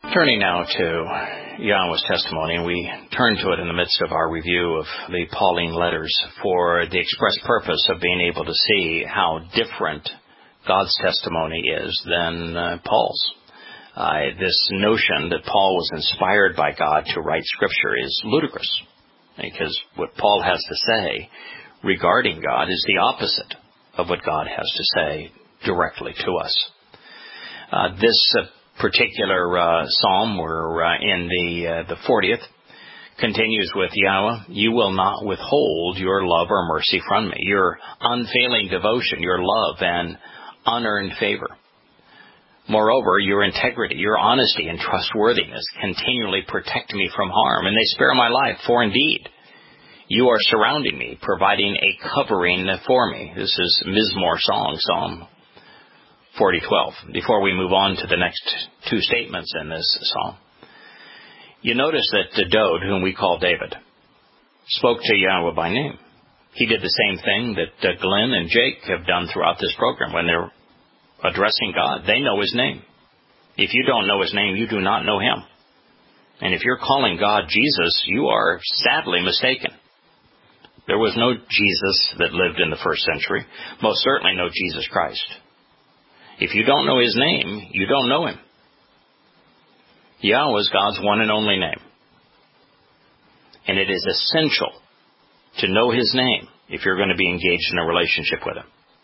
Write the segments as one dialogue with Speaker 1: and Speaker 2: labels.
Speaker 1: Turning now to Yahweh's testimony, and we turn to it in the midst of our review of the Pauline letters for the express purpose of being able to see how different God's testimony is than Paul's. This notion that Paul was inspired by God to write Scripture is ludicrous, because what Paul has to say regarding God is the opposite of what God has to say directly to us. This particular psalm, we're in the 40th, continues with Yahweh, you will not withhold your love or mercy from me. Your unfailing devotion, your love and unearned favor. Moreover, your integrity, your honesty and trustworthiness continually protect me from harm, and they spare my life, for indeed you are surrounding me, providing a covering for me. This is Mizmor song, Psalm 40:12. Before we move on to the next two statements in this psalm, you notice that Dode, whom we call David, spoke to Yahweh by name. He did the same thing that Glenn and Jake have done throughout this program. When they're addressing God, they know His name. If you don't know His name, you do not know Him. And if you're calling God Jesus, you are sadly mistaken. There was no Jesus that lived in the first century. Most certainly no Jesus Christ. If you don't know His name, you don't know Him. Yahweh is God's one and only name. And it is essential to know His name if you're going to be engaged in a relationship with Him.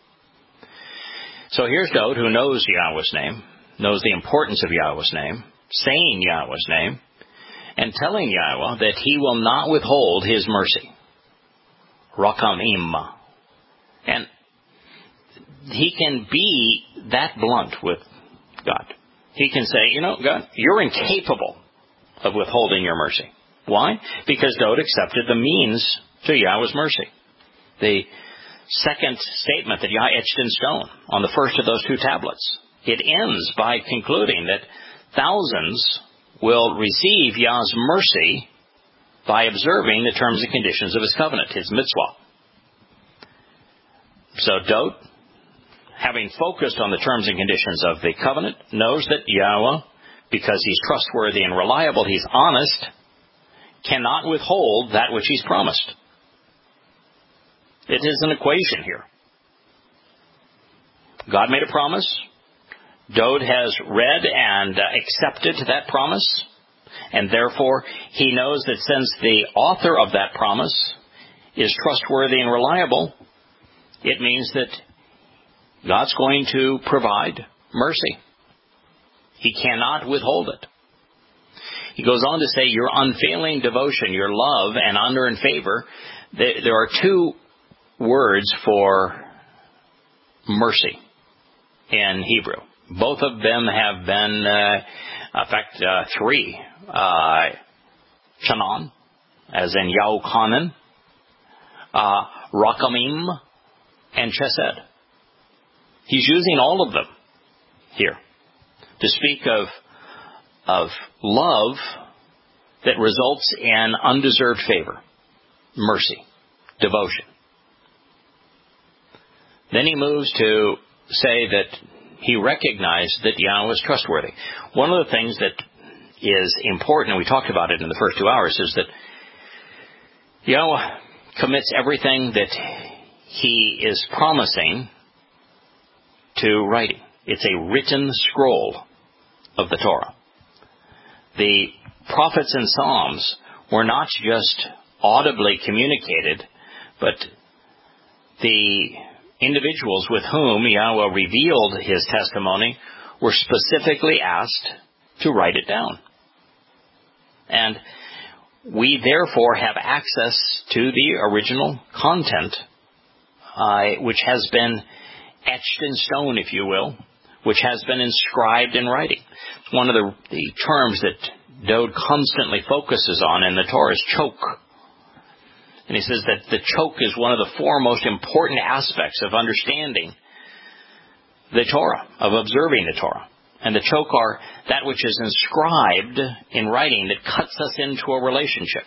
Speaker 1: So here's Dode, who knows Yahweh's name, knows the importance of Yahweh's name, saying Yahweh's name, and telling Yahweh that He will not withhold His mercy. Rakamim. And he can be that blunt with God. He can say, God, you're incapable of withholding your mercy. Why? Because Dode accepted the means to Yahweh's mercy. The second statement that Yah etched in stone on the first of those two tablets, it ends by concluding that thousands will receive Yah's mercy by observing the terms and conditions of His covenant, His mitzvah. So Dode, having focused on the terms and conditions of the covenant, knows that Yahweh, because He's trustworthy and reliable, He's honest, cannot withhold that which He's promised. It is an equation here. God made a promise. Dode has read and accepted that promise, and therefore he knows that since the author of that promise is trustworthy and reliable, it means that God's going to provide mercy. He cannot withhold it. He goes on to say, your unfailing devotion, your love and unearned favor. There are two words for mercy in Hebrew. Both of them have been, in fact, three. Chanan, as in Yahuchanan, Rakamim, and Chesed. He's using all of them here to speak of love that results in undeserved favor, mercy, devotion. Then he moves to say that he recognized that Yahweh is trustworthy. One of the things that is important, and we talked about it in the first 2 hours, is that Yahweh commits everything that He is promising to writing. It's a written scroll of the Torah. The prophets and Psalms were not just audibly communicated, but the individuals with whom Yahweh revealed His testimony were specifically asked to write it down. And we therefore have access to the original content, which has been etched in stone, if you will, which has been inscribed in writing. One of the terms that Dode constantly focuses on in the Torah is choke. And he says that the choke is one of the four most important aspects of understanding the Torah, of observing the Torah. And the choke are that which is inscribed in writing that cuts us into a relationship.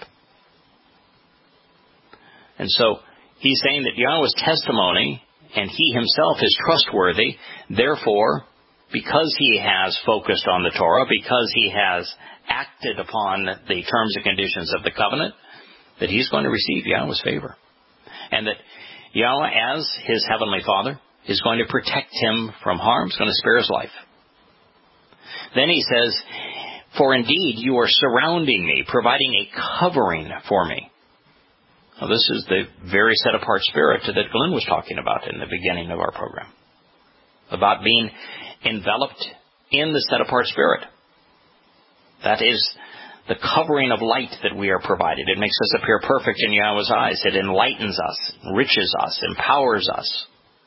Speaker 1: And so he's saying that Yahweh's testimony and He Himself is trustworthy. Therefore, because he has focused on the Torah, because he has acted upon the terms and conditions of the covenant, that he's going to receive Yahweh's favor. And that Yahweh, as his heavenly Father, is going to protect him from harm, is going to spare his life. Then he says, for indeed you are surrounding me, providing a covering for me. Now, this is the very set-apart spirit that Glenn was talking about in the beginning of our program, about being enveloped in the set-apart spirit. That is the covering of light that we are provided. It makes us appear perfect in Yahweh's eyes. It enlightens us, enriches us, empowers us.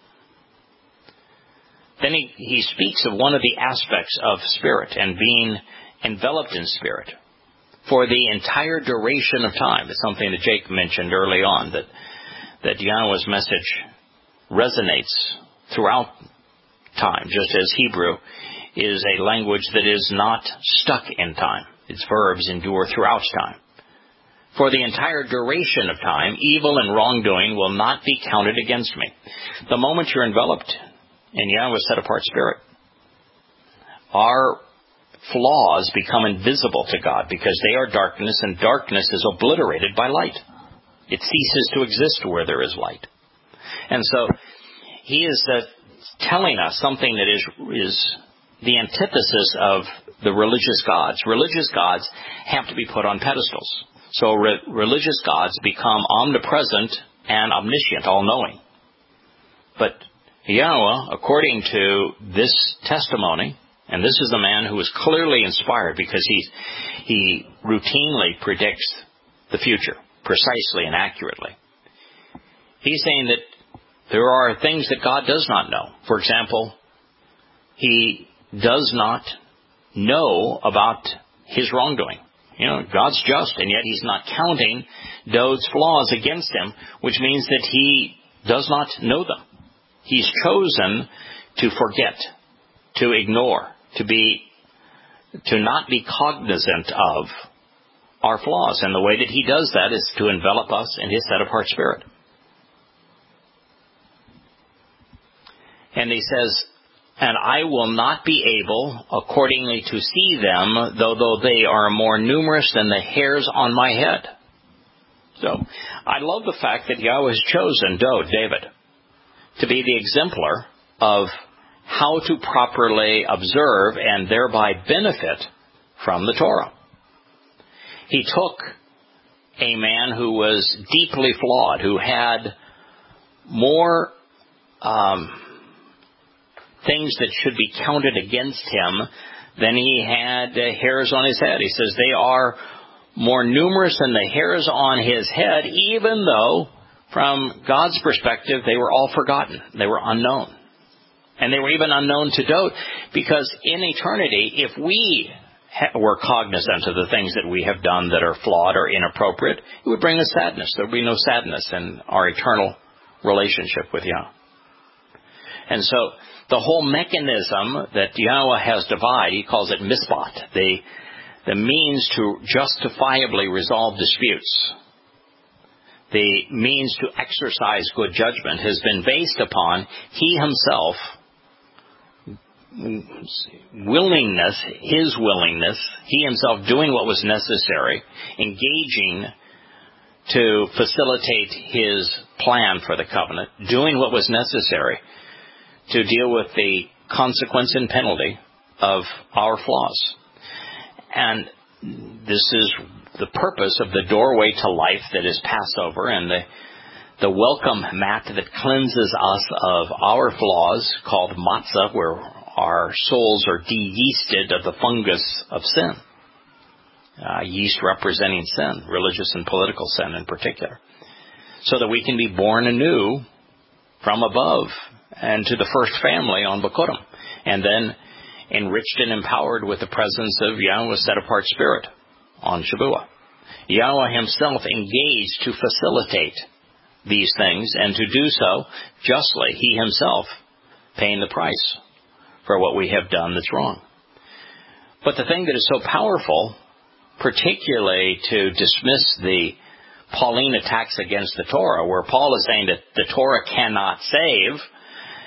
Speaker 1: Then he speaks of one of the aspects of spirit and being enveloped in spirit for the entire duration of time. It's something that Jake mentioned early on, that Yahweh's message resonates throughout time, just as Hebrew is a language that is not stuck in time. Its verbs endure throughout time. For the entire duration of time, evil and wrongdoing will not be counted against me. The moment you're enveloped in Yahweh's set-apart spirit, our flaws become invisible to God because they are darkness, and darkness is obliterated by light. It ceases to exist where there is light. And so he is telling us something that is the antithesis of the religious gods. Religious gods have to be put on pedestals. So religious gods become omnipresent and omniscient, all-knowing. But Yahweh, according to this testimony, and this is a man who is clearly inspired because he routinely predicts the future precisely and accurately. He's saying that there are things that God does not know. For example, he does not know about his wrongdoing. God's just, and yet he's not counting Dod's flaws against him, which means that he does not know them. He's chosen to forget, to ignore, to not be cognizant of our flaws. And the way that he does that is to envelop us in his set-apart spirit. And he says, and I will not be able accordingly to see them, though they are more numerous than the hairs on my head. So, I love the fact that Yahweh has chosen David, to be the exemplar of how to properly observe and thereby benefit from the Torah. He took a man who was deeply flawed, who had more things that should be counted against him than he had hairs on his head. He says they are more numerous than the hairs on his head, even though from God's perspective they were all forgotten. They were unknown. And they were even unknown to Dod, because in eternity, if we were cognizant of the things that we have done that are flawed or inappropriate, it would bring us sadness. There would be no sadness in our eternal relationship with Yahweh. And so the whole mechanism that Yahweh has devised, he calls it mispat, the means to justifiably resolve disputes, the means to exercise good judgment, has been based upon he himself, his willingness, he himself doing what was necessary, engaging to facilitate his plan for the covenant, doing what was necessary to deal with the consequence and penalty of our flaws. And this is the purpose of the doorway to life that is Passover, and the welcome mat that cleanses us of our flaws, called matzah, where our souls are de-yeasted of the fungus of sin. Yeast representing sin, religious and political sin in particular. So that we can be born anew from above and to the first family on Bikurim, and then enriched and empowered with the presence of Yahweh's set-apart spirit on Shavuot. Yahweh himself engaged to facilitate these things, and to do so justly, he himself paying the price for what we have done that's wrong. But the thing that is so powerful, particularly to dismiss the Pauline attacks against the Torah, where Paul is saying that the Torah cannot save,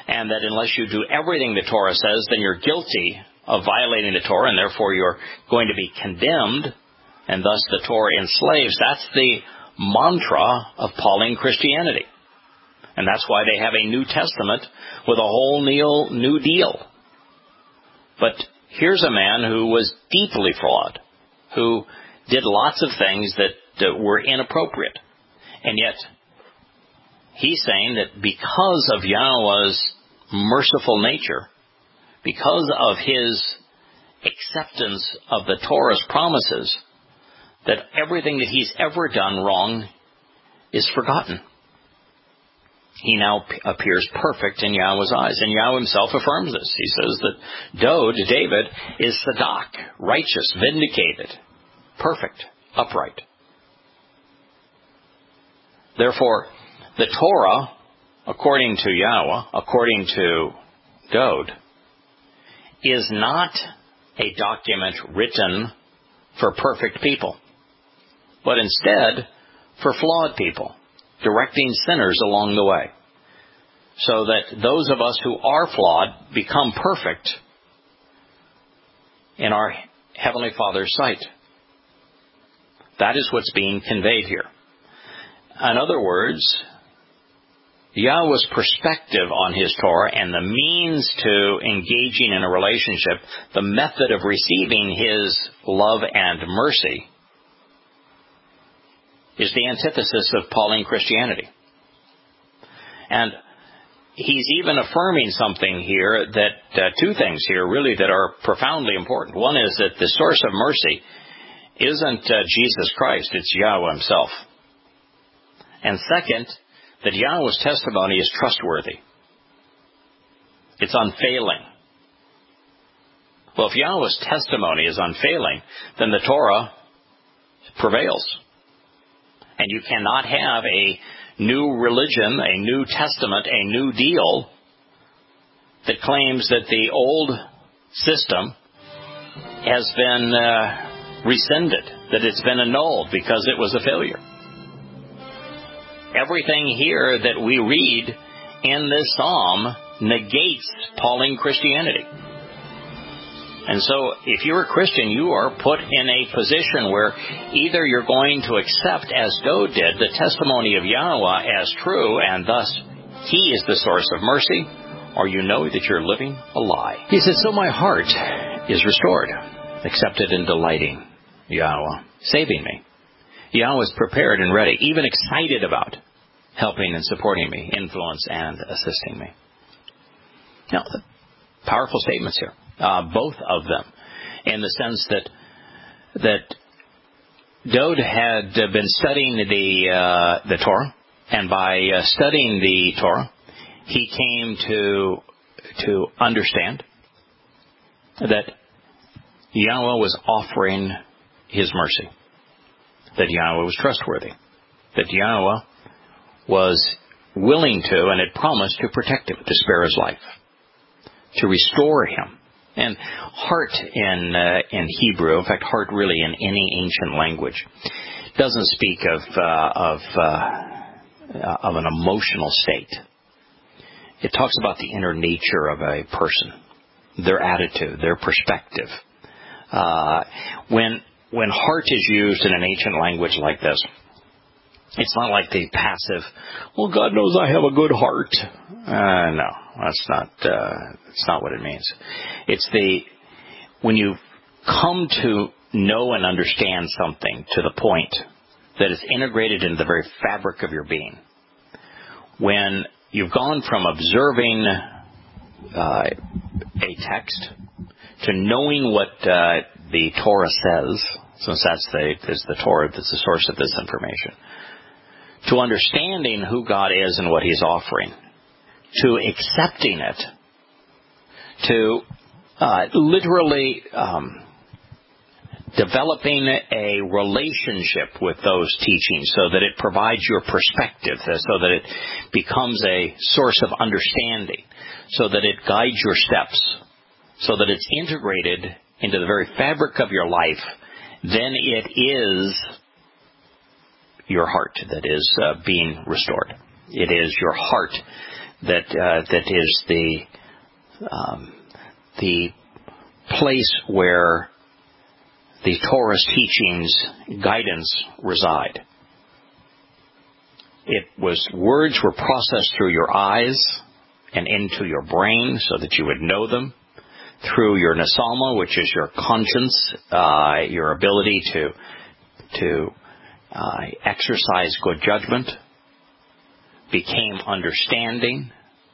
Speaker 1: and that unless you do everything the Torah says, then you're guilty of violating the Torah, and therefore you're going to be condemned, and thus the Torah enslaves. That's the mantra of Pauline Christianity. And that's why they have a New Testament with a whole new deal. But here's a man who was deeply flawed, who did lots of things that were inappropriate. And yet, he's saying that because of Yahweh's merciful nature, because of his acceptance of the Torah's promises, that everything that he's ever done wrong is forgotten. He now appears perfect in Yahweh's eyes. And Yahweh himself affirms this. He says that David, is Sadak, righteous, vindicated, perfect, upright. Therefore, the Torah, according to Yahweh, according to Dode, is not a document written for perfect people, but instead for flawed people, directing sinners along the way, so that those of us who are flawed become perfect in our Heavenly Father's sight. That is what's being conveyed here. In other words, Yahweh's perspective on His Torah and the means to engaging in a relationship, the method of receiving His love and mercy, is the antithesis of Pauline Christianity. And he's even affirming something here that, two things here really that are profoundly important. One is that the source of mercy isn't Jesus Christ, it's Yahweh himself. And second, that Yahweh's testimony is trustworthy. It's unfailing. Well, if Yahweh's testimony is unfailing, then the Torah prevails. And you cannot have a new religion, a new testament, a new deal that claims that the old system has been rescinded, that it's been annulled because it was a failure. Everything here that we read in this psalm negates Pauline Christianity. And so, if you're a Christian, you are put in a position where either you're going to accept, as Dode did, the testimony of Yahweh as true, and thus He is the source of mercy, or you know that you're living a lie. He said, so my heart is restored, accepted and delighting Yahweh, saving me. Yahweh is prepared and ready, even excited about helping and supporting me, influence and assisting me. Now, powerful statements here. Both of them, in the sense that Dode had been studying the Torah, and by studying the Torah, he came to understand that Yahweh was offering His mercy, that Yahweh was trustworthy, that Yahweh was willing to and had promised to protect him, to spare his life, to restore him. And heart in Hebrew, in fact, heart really in any ancient language, doesn't speak of an emotional state. It talks about the inner nature of a person, their attitude, their perspective. When heart is used in an ancient language like this, it's not like the passive, well, God knows I have a good heart. No, that's not what it means. It's when you come to know and understand something to the point that it's integrated into the very fabric of your being. When you've gone from observing a text to knowing what the Torah says, since that's the Torah that's the source of this information, to understanding who God is and what He's offering, to accepting it, to literally developing a relationship with those teachings so that it provides your perspective, so that it becomes a source of understanding, so that it guides your steps, so that it's integrated into the very fabric of your life, then it is your heart that is being restored. It is your heart that is the place where the Torah's teachings, guidance reside. Words were processed through your eyes and into your brain so that you would know them, through your nasama, which is your conscience, your ability to exercise good judgment, became understanding,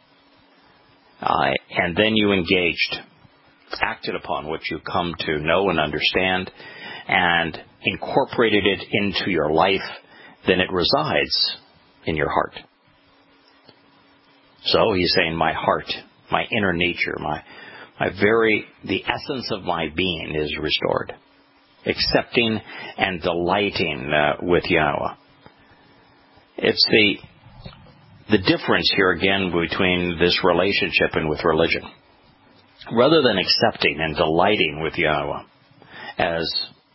Speaker 1: and then you engaged, acted upon what you come to know and understand, and incorporated it into your life. Then it resides in your heart. So he's saying, my heart, my inner nature, the essence of my being is restored. Accepting and delighting with Yahweh. It's the difference here again between this relationship and with religion. Rather than accepting and delighting with Yahweh, as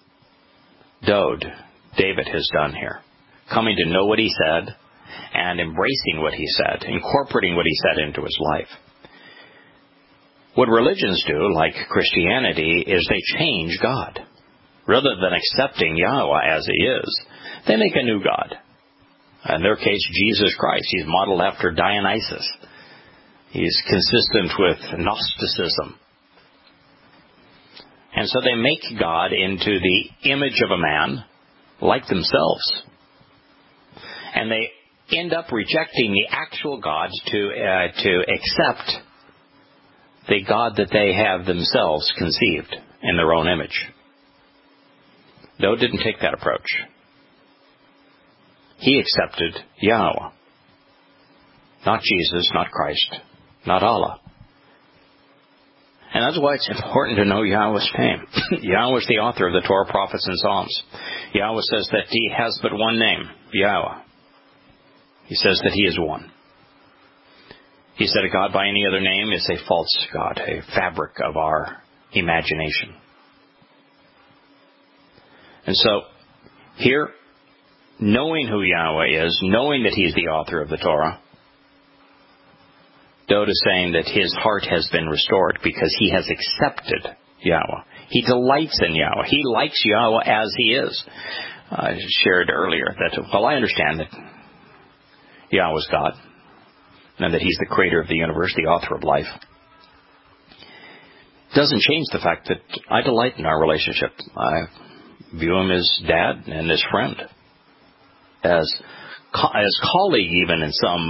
Speaker 1: David has done here, coming to know what he said and embracing what he said, incorporating what he said into his life. What religions do, like Christianity, is they change God. Rather than accepting Yahweh as he is, they make a new God. In their case, Jesus Christ. He's modeled after Dionysus. He's consistent with Gnosticism. And so they make God into the image of a man like themselves. And they end up rejecting the actual God to accept the God that they have themselves conceived in their own image. Doe didn't take that approach. He accepted Yahweh. Not Jesus, not Christ, not Allah. And that's why it's important to know Yahweh's name. Yahweh is the author of the Torah, prophets, and Psalms. Yahweh says that he has but one name, Yahweh. He says that he is one. He said a God by any other name is a false God, a fabric of our imagination. And so, here, knowing who Yahweh is, knowing that he's the author of the Torah, Dode is saying that his heart has been restored because he has accepted Yahweh. He delights in Yahweh. He likes Yahweh as he is. I shared earlier that, I understand that Yahweh is God, and that he's the creator of the universe, the author of life. Doesn't change the fact that I delight in our relationship. I view him as dad and as friend, as colleague even in some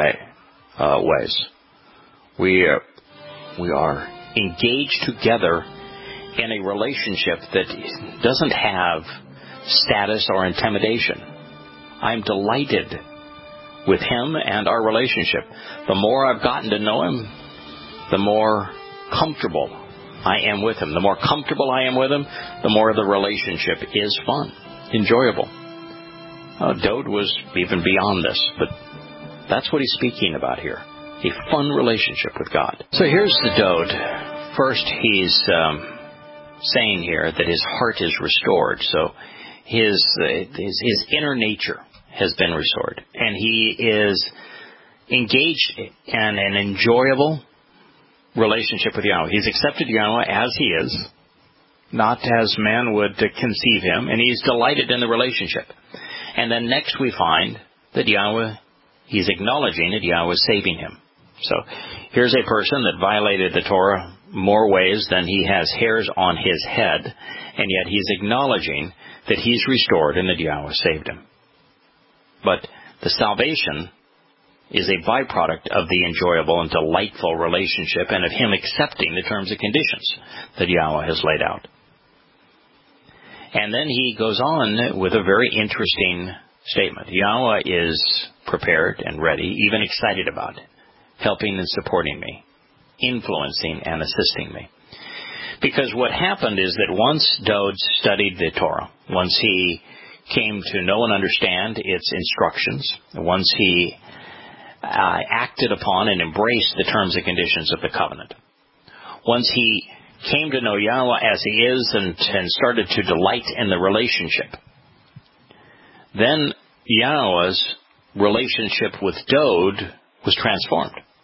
Speaker 1: ways. We are engaged together in a relationship that doesn't have status or intimidation. I'm delighted with him and our relationship. The more I've gotten to know him, the more comfortable I am with him. The more comfortable I am with him, the more the relationship is fun, enjoyable. Dode was even beyond this, but that's what he's speaking about here. A fun relationship with God. So here's the Dode. First, he's saying here that his heart is restored. So his inner nature has been restored. And he is engaged in an enjoyable relationship with Yahweh. He's accepted Yahweh as he is, not as man would conceive him, and he's delighted in the relationship. And then next we find that Yahweh, he's acknowledging that Yahweh is saving him. So here's a person that violated the Torah more ways than he has hairs on his head, and yet he's acknowledging that he's restored and that Yahweh saved him. But the salvation is a byproduct of the enjoyable and delightful relationship and of him accepting the terms and conditions that Yahweh has laid out. And then he goes on with a very interesting statement. Yahweh is prepared and ready, even excited about it, helping and supporting me, influencing and assisting me. Because what happened is that once Dode studied the Torah, once he came to know and understand its instructions, once he acted upon and embraced the terms and conditions of the covenant, once he came to know Yahweh as he is and started to delight in the relationship, then Yahweh's relationship with Dode was transformed.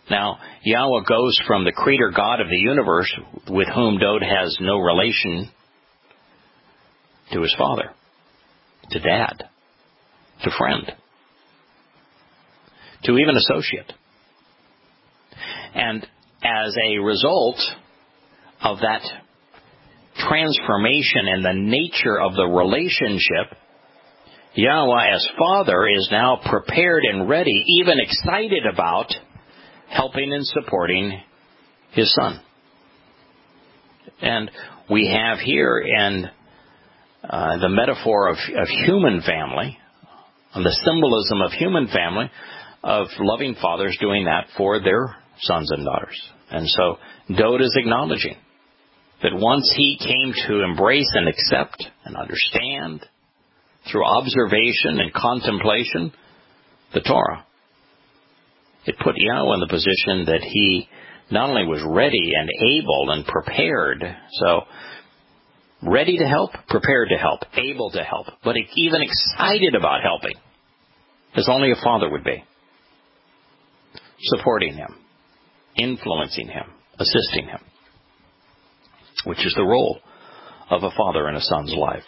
Speaker 1: Now, Yahweh goes from the creator God of the universe, with whom Dode has no relation, to his father, to dad, to friend, to even associate. And as a result of that transformation in the nature of the relationship, Yahweh as Father is now prepared and ready, even excited about helping and supporting His Son. And we have here in the metaphor of human family, the symbolism of human family, of loving fathers doing that for their sons and daughters. And so Dode is acknowledging that once he came to embrace and accept and understand through observation and contemplation the Torah, it put Yahweh in the position that he not only was ready and able and prepared, so ready to help, prepared to help, able to help, but even excited about helping, as only a father would be, supporting him, influencing him, assisting him, which is the role of a father in a son's life.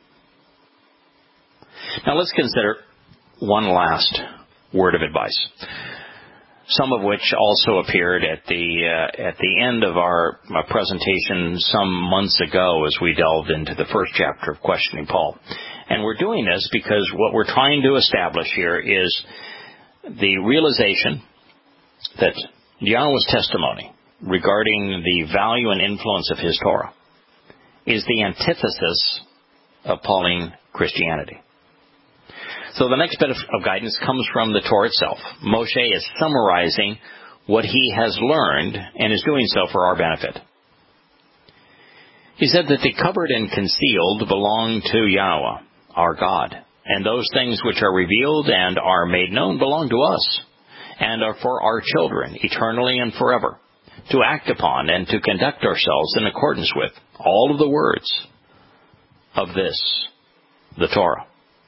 Speaker 1: Now let's consider one last word of advice, some of which also appeared at the end of our presentation some months ago as we delved into the first chapter of Questioning Paul. And we're doing this because what we're trying to establish here is the realization that Yahweh's testimony regarding the value and influence of His Torah is the antithesis of Pauline Christianity. So the next bit of guidance comes from the Torah itself. Moshe is summarizing what he has learned and is doing so for our benefit. He said that the covered and concealed belong to Yahweh, our God, and those things which are revealed and are made known belong to us and are for our children, eternally and forever, to act upon and to conduct ourselves in accordance with all of the words of this, the Torah.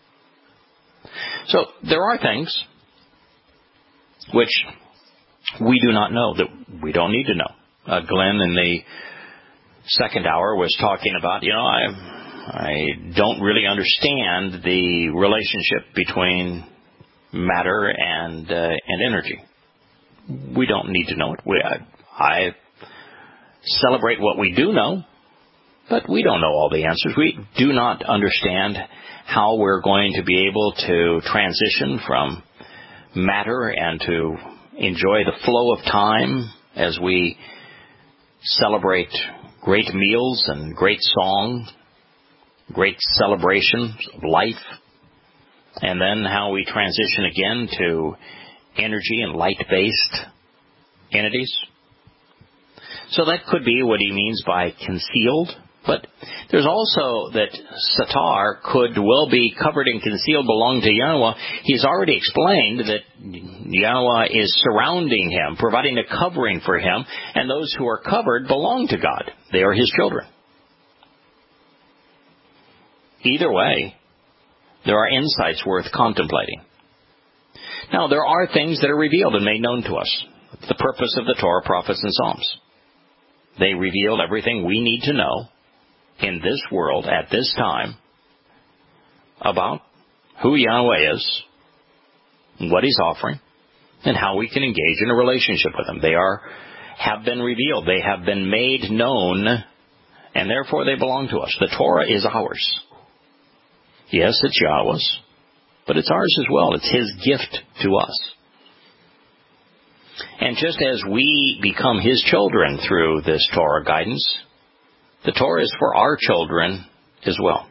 Speaker 1: So there are things which we do not know, that we don't need to know. Glenn in the second hour was talking about, I don't really understand the relationship between matter and energy. We don't need to know it. I celebrate what we do know, but we don't know all the answers. We do not understand how we're going to be able to transition from matter and to enjoy the flow of time as we celebrate great meals and great song, great celebrations of life, and then how we transition again to energy and light-based entities. So that could be what he means by concealed. But there's also that Satar could well be covered and concealed, belong to Yahweh. He's already explained that Yahweh is surrounding him, providing a covering for him, and those who are covered belong to God. They are His children. Either way, there are insights worth contemplating. Now, there are things that are revealed and made known to us. The purpose of the Torah, prophets, and Psalms. They reveal everything we need to know in this world at this time about who Yahweh is, what He's offering, and how we can engage in a relationship with Him. They have been revealed. They have been made known, and therefore they belong to us. The Torah is ours. Yes, it's Yahweh's, but it's ours as well. It's His gift to us. And just as we become His children through this Torah guidance, the Torah is for our children as well.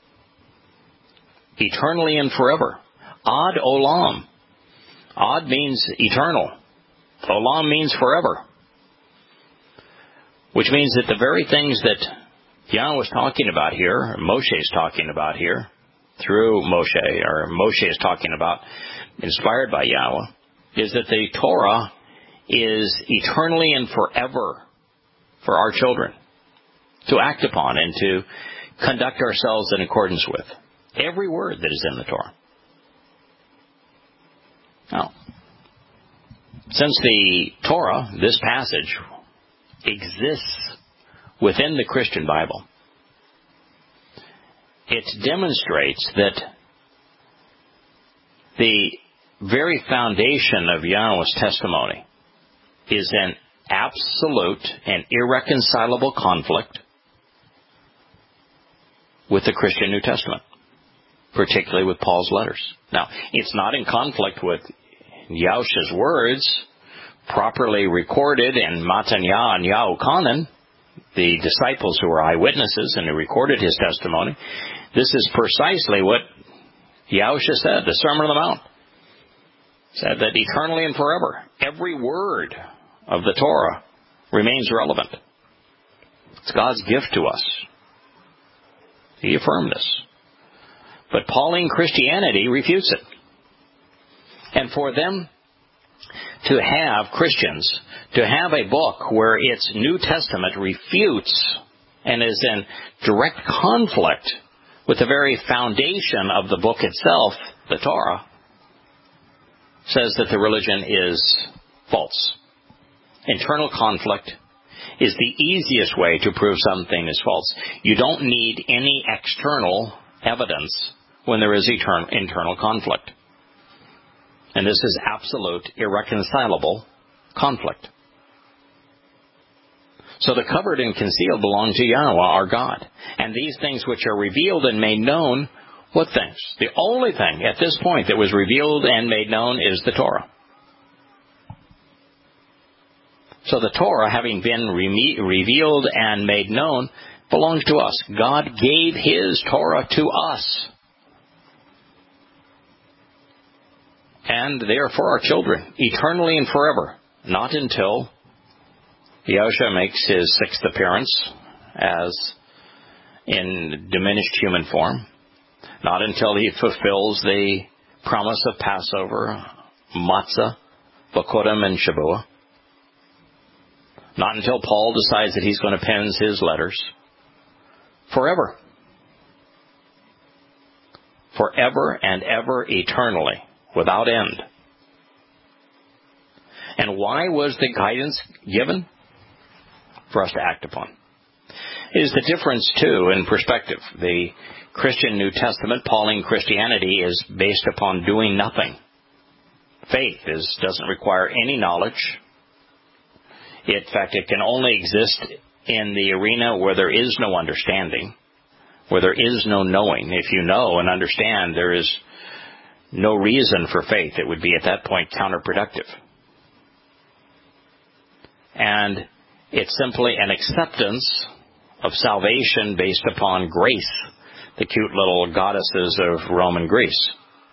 Speaker 1: Eternally and forever. Ad olam. Ad means eternal. Olam means forever. Which means that the very things that Yahweh was talking about here, or Moshe is talking about here, through Moshe, or Moshe is talking about, inspired by Yahweh, is that the Torah is eternally and forever for our children to act upon and to conduct ourselves in accordance with. Every word that is in the Torah. Now, Since the Torah, this passage, exists within the Christian Bible, it demonstrates that the very foundation of Yahweh's testimony is an absolute and irreconcilable conflict with the Christian New Testament, particularly with Paul's letters. Now, it's not in conflict with Yahushua's words, properly recorded in Matanya and Yahuchanan, the disciples who were eyewitnesses and who recorded his testimony. This is precisely what Yahushua said, the Sermon on the Mount. Said that eternally and forever, every word of the Torah remains relevant. It's God's gift to us. He affirmed this. But Pauline Christianity refutes it. And for them to have, Christians, to have a book where its New Testament refutes and is in direct conflict with the very foundation of the book itself, the Torah, says that the religion is false. Internal conflict is the easiest way to prove something is false. You don't need any external evidence when there is internal conflict. And this is absolute, irreconcilable conflict. So the covered and concealed belong to Yahweh, our God. And these things which are revealed and made known, what things? The only thing at this point that was revealed and made known is the Torah. So the Torah, having been revealed and made known, belongs to us. God gave His Torah to us. And they are for our children, eternally and forever. Not until Yahushua makes His sixth appearance as in diminished human form. Not until He fulfills the promise of Passover, Matzah, Bokodim, and Shavuot. Not until Paul decides that he's going to pen his letters. Forever. Forever and ever, eternally, without end. And why was the guidance given? For us to act upon. It is the difference, too, in perspective. The Christian New Testament, Pauline Christianity, is based upon doing nothing. Faith doesn't require any knowledge. In fact, it can only exist in the arena where there is no understanding, where there is no knowing. If you know and understand, there is no reason for faith. It would be at that point counterproductive. And it's simply an acceptance of salvation based upon grace, the cute little goddesses of Rome and Greece.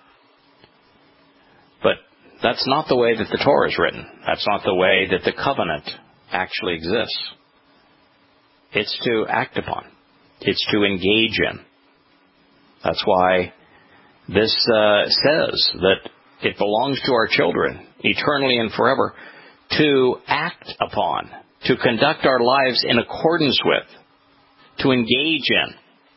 Speaker 1: But that's not the way that the Torah is written. That's not the way that the covenant actually exists. It's to act upon. It's to engage in. That's why this says that it belongs to our children, eternally and forever, to act upon, to conduct our lives in accordance with, to engage in.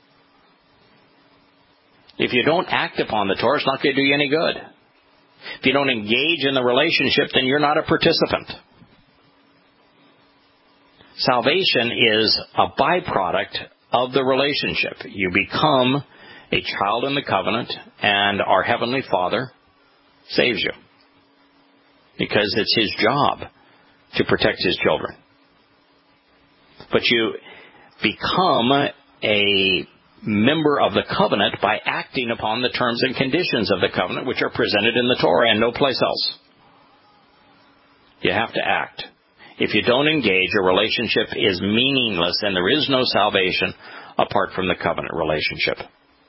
Speaker 1: If you don't act upon the Torah, it's not going to do you any good. If you don't engage in the relationship, then you're not a participant. Salvation is a byproduct of the relationship. You become a child in the covenant, and our Heavenly Father saves you. Because it's His job to protect His children. But you become a member of the covenant by acting upon the terms and conditions of the covenant, which are presented in the Torah and no place else. You have to act. If you don't engage, a relationship is meaningless, and there is no salvation apart from the covenant relationship.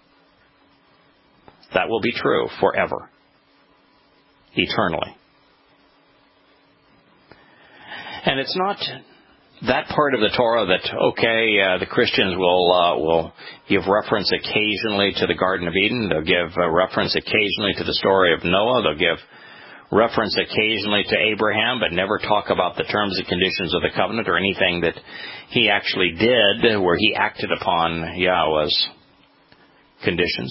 Speaker 1: That will be true forever, eternally. And it's not that part of the Torah that, the Christians will give reference occasionally to the Garden of Eden. They'll give reference occasionally to the story of Noah. They'll give reference occasionally to Abraham, but never talk about the terms and conditions of the covenant or anything that he actually did where he acted upon Yahweh's conditions.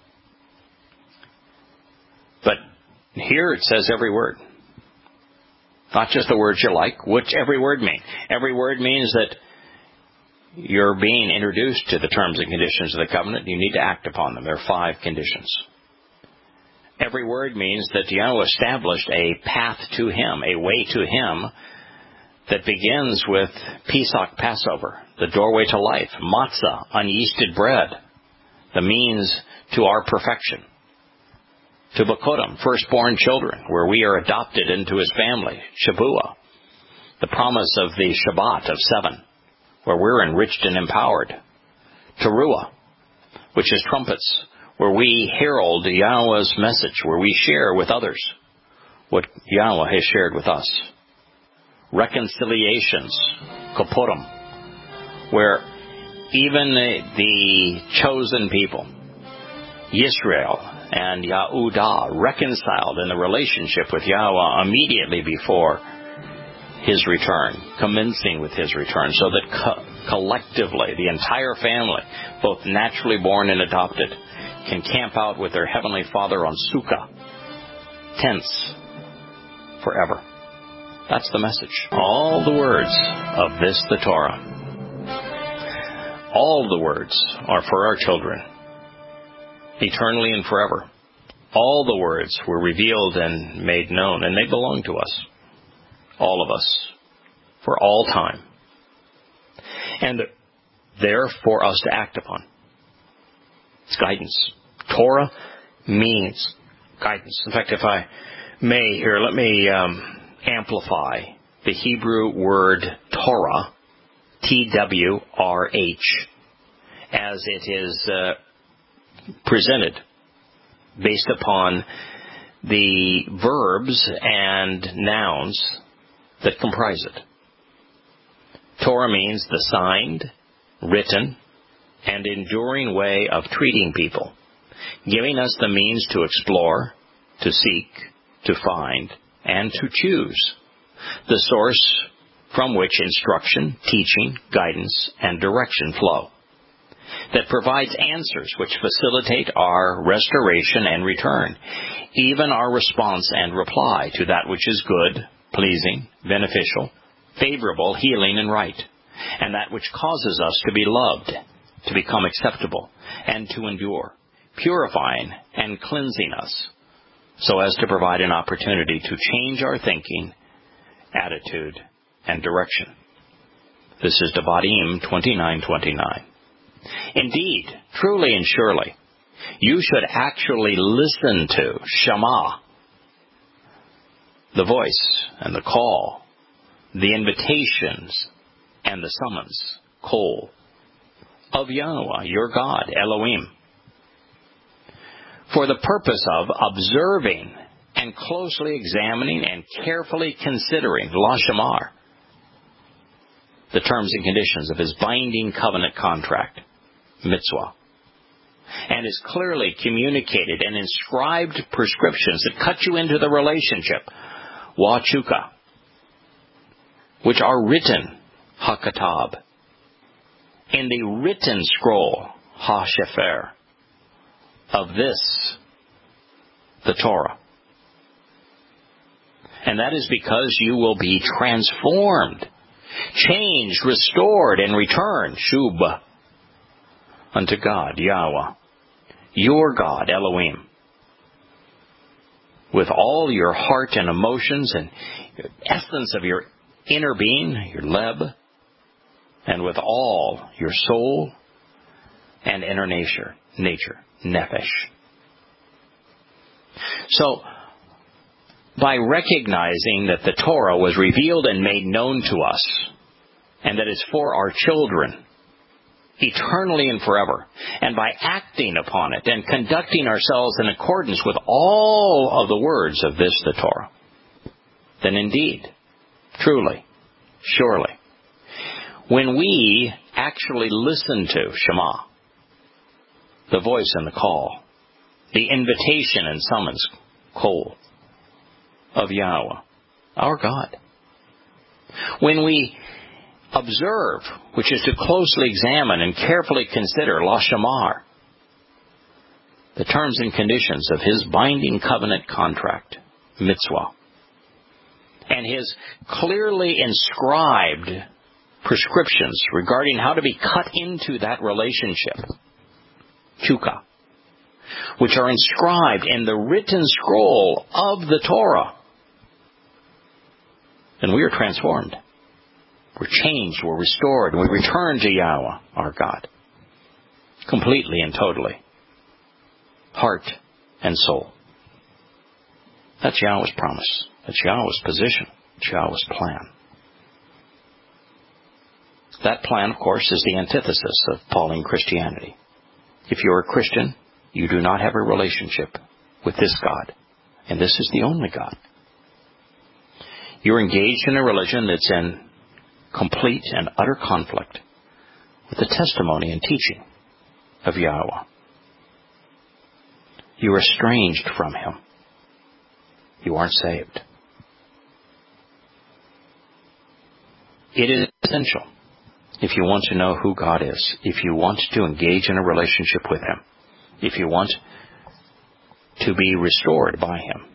Speaker 1: But here it says every word. Not just the words you like, which every word means. Every word means that you're being introduced to the terms and conditions of the covenant. You need to act upon them. There are 5 conditions. Every word means that Yahweh established a path to Him, a way to Him that begins with Pesach, Passover, the doorway to life, matzah, unyeasted bread, the means to our perfection, to Bakodim, firstborn children, where we are adopted into His family, Shavuah, the promise of the Shabbat of 7, where we're enriched and empowered, Teruah, which is trumpets, where we herald Yahweh's message, where we share with others what Yahweh has shared with us. Reconciliations, Koporim, where even the chosen people, Yisrael and Yahudah, reconciled in the relationship with Yahweh immediately before His return, commencing with His return, so that collectively, the entire family, both naturally born and adopted, can camp out with their Heavenly Father on Sukkah, tents, forever. That's the message. All the words of this, the Torah, all the words are for our children, eternally and forever. All the words were revealed and made known, and they belong to us, all of us, for all time. And they're for us to act upon. It's guidance. Torah means guidance. In fact, if I may here, let me amplify the Hebrew word Torah, T-W-R-H, as it is presented based upon the verbs and nouns that comprise it. Torah means the signed, written, and enduring way of treating people, giving us the means to explore, to seek, to find, and to choose the source from which instruction, teaching, guidance, and direction flow, that provides answers which facilitate our restoration and return, even our response and reply to that which is good, pleasing, beneficial, favorable, healing, and right, and that which causes us to be loved, to become acceptable, and to endure, purifying and cleansing us, so as to provide an opportunity to change our thinking, attitude, and direction. This is Devarim 29:29. Indeed, truly and surely, you should actually listen to Shema, the voice and the call, the invitations and the summons, Kol, of Yahweh, your God, Elohim, for the purpose of observing and closely examining and carefully considering Lashemar, the terms and conditions of His binding covenant contract, mitzvah, and His clearly communicated and inscribed prescriptions that cut you into the relationship, Wachuka, which are written, Hakatab, in the written scroll, HaShefer, of this, the Torah. And that is because you will be transformed, changed, restored, and returned, Shub, unto God, Yahweh, your God, Elohim, with all your heart and emotions and essence of your inner being, your leb, and with all your soul and inner nature, nefesh. So, by recognizing that the Torah was revealed and made known to us, and that it's for our children, eternally and forever, and by acting upon it and conducting ourselves in accordance with all of the words of this, the Torah, then indeed, truly, surely, when we actually listen to Shema, the voice and the call, the invitation and summons, Kol, of Yahweh, our God, when we observe, which is to closely examine and carefully consider Lashemar, the terms and conditions of His binding covenant contract, mitzvah, and His clearly inscribed prescriptions regarding how to be cut into that relationship, chukah, which are inscribed in the written scroll of the Torah, then we are transformed. We're changed, we're restored, and we return to Yahweh, our God, completely and totally, heart and soul. That's Yahweh's promise. That's Yahweh's position. That's Yahweh's plan. That plan, of course, is the antithesis of Pauline Christianity. If you're a Christian, you do not have a relationship with this God, and this is the only God. You're engaged in a religion that's in complete and utter conflict with the testimony and teaching of Yahweh. You are estranged from Him. You aren't saved. It is essential, if you want to know who God is, if you want to engage in a relationship with Him, if you want to be restored by Him,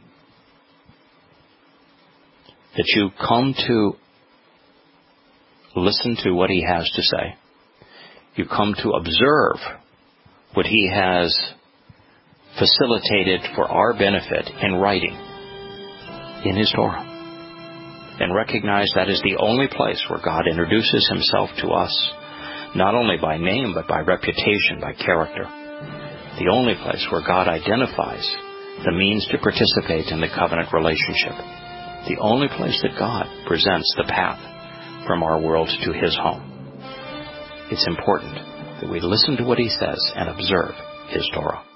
Speaker 1: that you come to listen to what He has to say. You come to observe what He has facilitated for our benefit in writing in His Torah. And recognize that is the only place where God introduces Himself to us, not only by name, but by reputation, by character. The only place where God identifies the means to participate in the covenant relationship. The only place that God presents the path from our world to His home. It's important that we listen to what He says and observe His Torah.